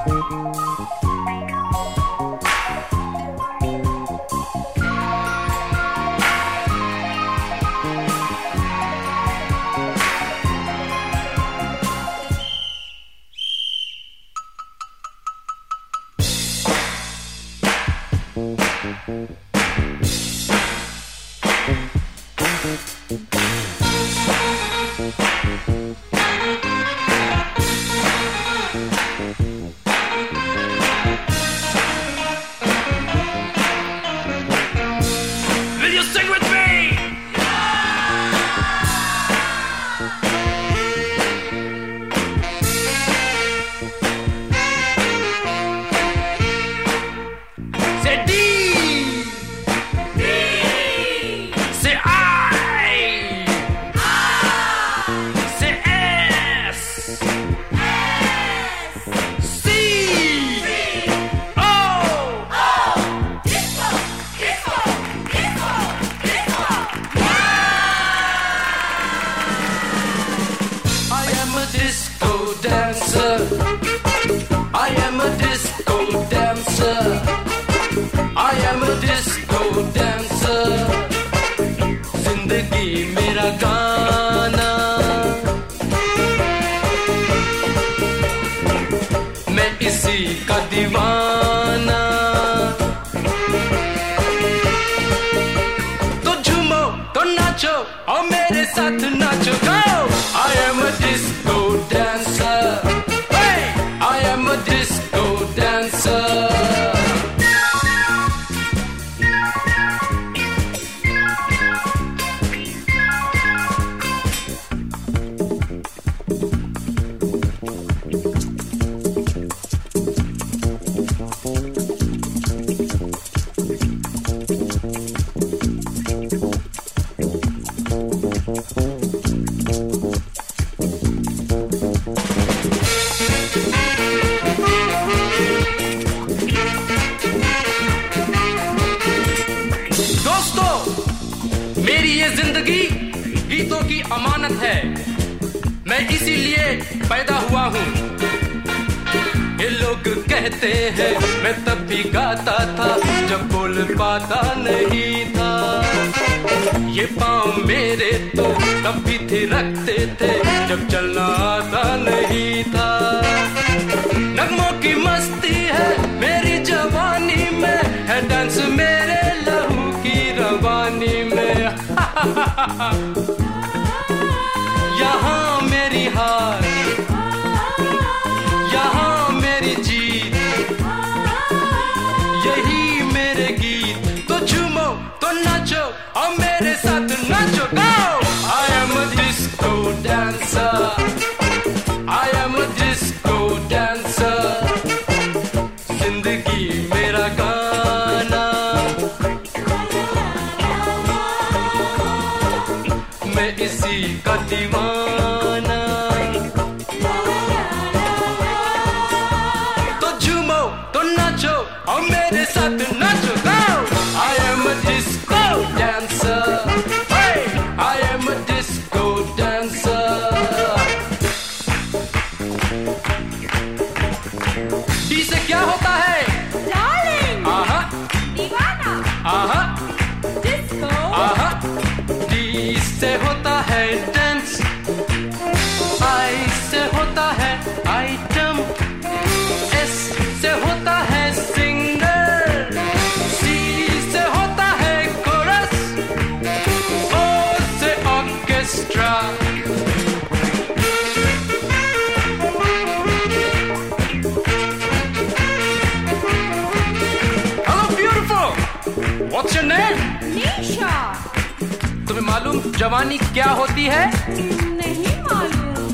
जवानी क्या होती है? नहीं मालूम।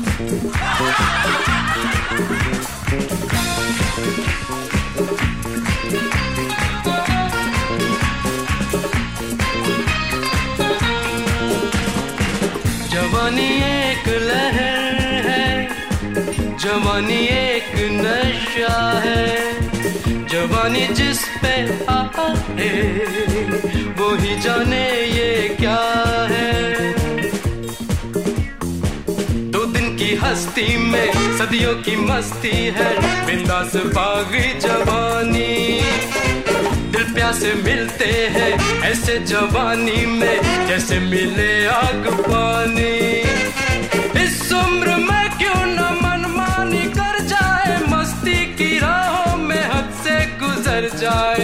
जवानी एक लहर है, जवानी एक नशा है, जवानी जिस पे आए वो ही जाने ये क्या है। 2 दिन की हस्ती में सदियों की मस्ती है, बिंदास बागी जवानी। दिल प्यासे मिलते हैं ऐसे जवानी में, जैसे मिले आग पानी। इस उम्र में क्यों न मनमानी कर जाए, मस्ती की राहों में हद से गुजर जाए।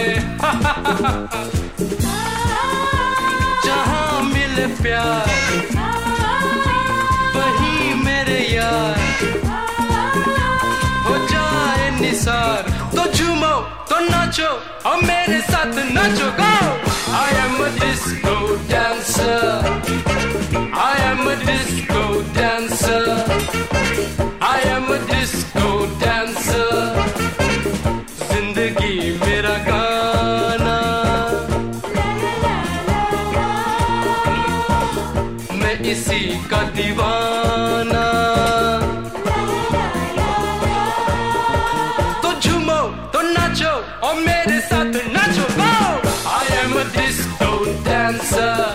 जहाँ मिले प्यार वहीं मेरे यार, हो जाए निसार। तो झूमो तो नाचो और मेरे साथ नाचो, गो। I am a disco dancer, I am a disco dancer, I am a disco dancer। जिंदगी मेरा गाना, मैं इसी का दीवाना। तो झूमो तो नाचो और मेरे साथ नाचो, गो। I am a disco dancer,